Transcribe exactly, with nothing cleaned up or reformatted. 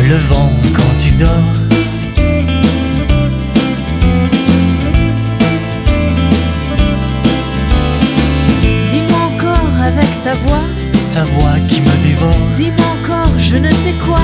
le vent quand tu dors. Dis-moi encore avec ta voix, Ta voix